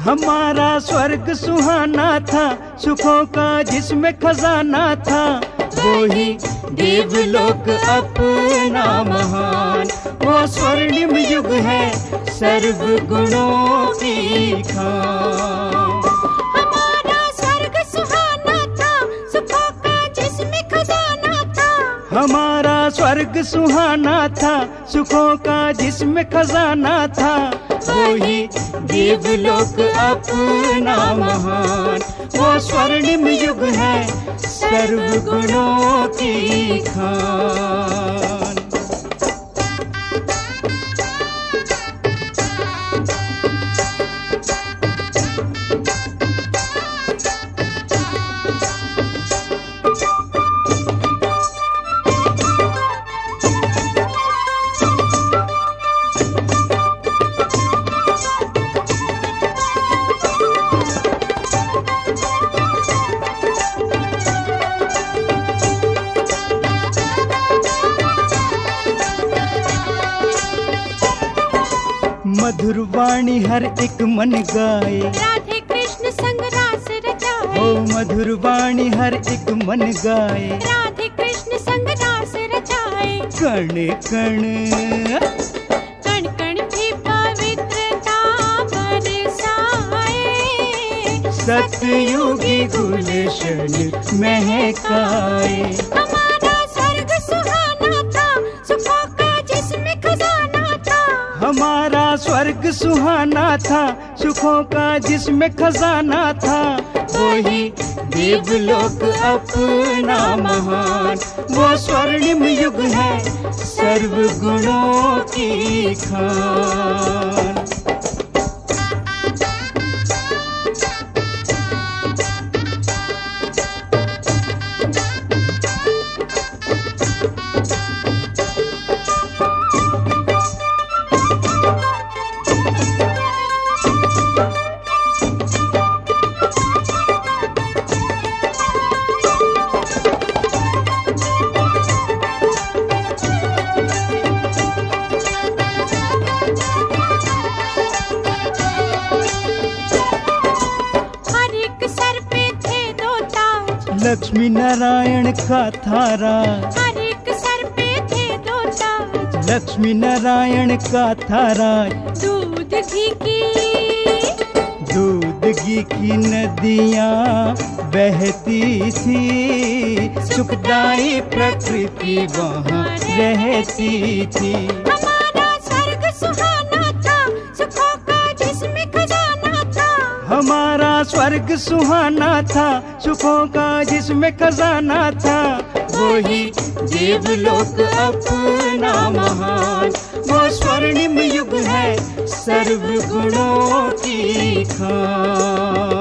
हमारा स्वर्ग सुहाना था, सुखों का जिसमें खजाना था। वही देवलोक अपना महान, वो स्वर्णिम युग है सर्व गुणों की खान। हमारा स्वर्ग सुहाना था, सुखों का जिसमें खजाना था। हमारा स्वर्ग सुहाना था, सुखों का जिसमें खजाना था। वही देवलोक अपना महान, वो स्वर्णिम युग है सर्व गुणों की खान। मधुर वाणी हर एक मन गाए, राधे कृष्ण संग रास रचाए। ओ मधुर वाणी हर एक मन गाए, राधे कृष्ण संग रास रचाए। कण कण कण कण भी पवित्रता बरसाए। सतयुगी गुलशन महकाए। हमारा स्वर्ग सुहाना था, सुखों का जिसमें खजाना था। हमारा स्वर्ग सुहाना था, सुखों का जिसमें खजाना था। वही देवलोक अपना महान, वो स्वर्णिम युग है सर्व गुणों की खान। लक्ष्मी नारायण का था राज, हर एक सर पे थे दो ताज। लक्ष्मी नारायण का था राज। दूध घी की नदियाँ बहती थी, सुखदाई प्रकृति वहाँ रहती थी। हमारा स्वर्ग सुहाना था, सुखों का जिसमें खजाना था। हमारा स्वर्ग सुहाना था, सुखों का जिसमें खजाना था। वही देवलोक अपना महान, वो स्वर्णिम युग है सर्व गुणों की खान।